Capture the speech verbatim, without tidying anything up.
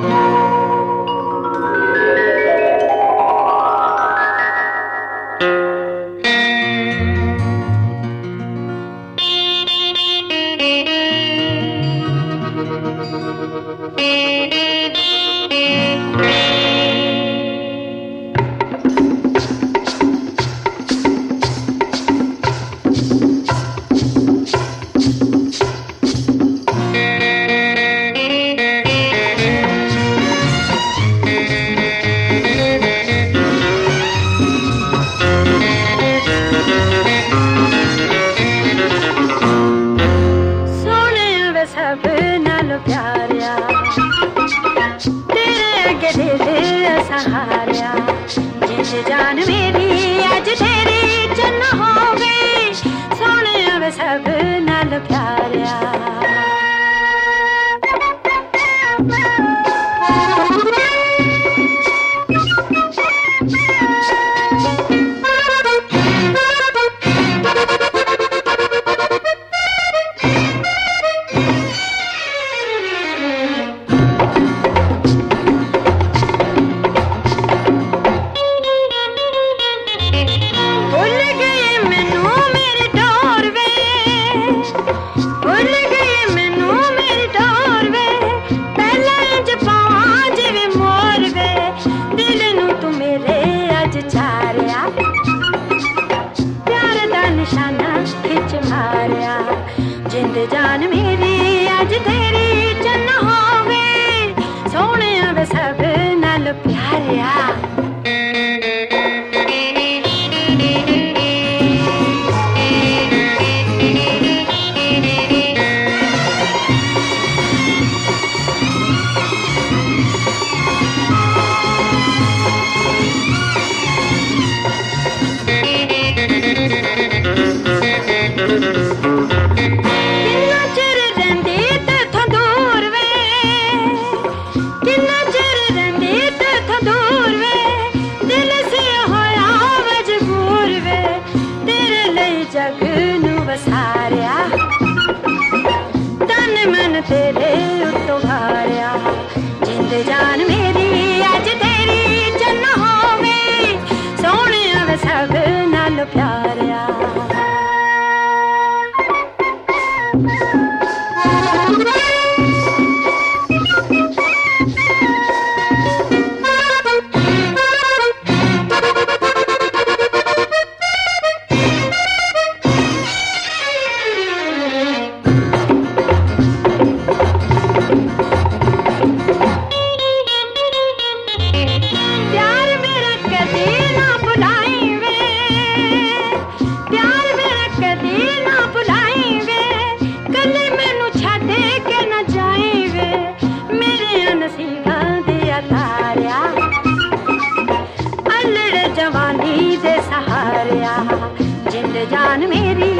जान मेरी अज तेरी चन्न हो गई, सोने वे सब नाल प्यारिया। जिंद जान मेरी अज तेरी चन्न हो गई, सोने वे सब नाल प्यारिया। तन मन तेरे उत्तों भारिया, जिंद जान मेरी अज तेरी चन्न हो गई, सोने वे सब नाल प्यारिया। जवानी दे सहारिया, जिंद जान मेरी